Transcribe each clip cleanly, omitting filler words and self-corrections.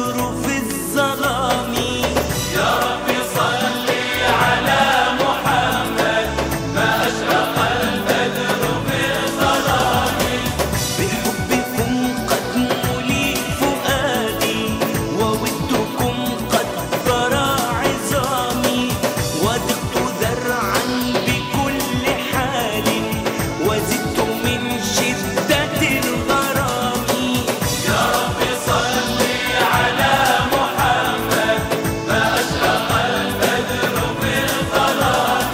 البدر في الظلام. يا رب صل على محمد ما أشرق البدر في الظلام. بحبكم قد ملي فؤادي وودكم قد ضرى عظامي، وضقت ذرعا بكل حال وزدت من شدة الغرام. يا رب صل على محمد ما أشرق البدر في الظلام.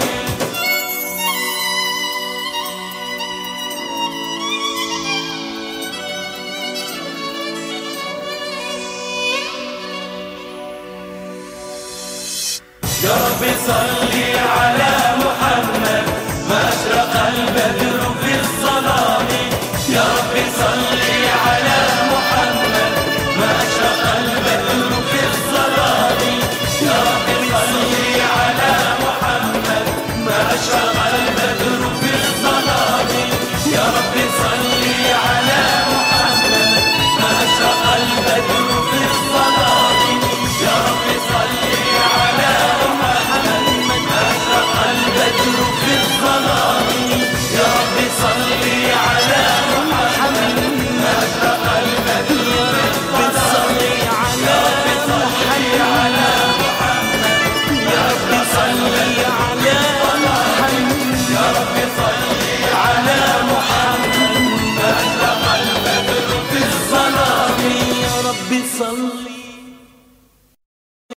يا رب صل على محمد ما أشرق البدر في الظلام. يا رب صل على محمد ما أشرق البدر في الظلام. يا رب صل على محمد ما أشرق البدر في الظلام. يا رب صل على محمد ما أشرق البدر في الظلام. يا رب صل على محمد ما أشرق البدر في الظلام. يا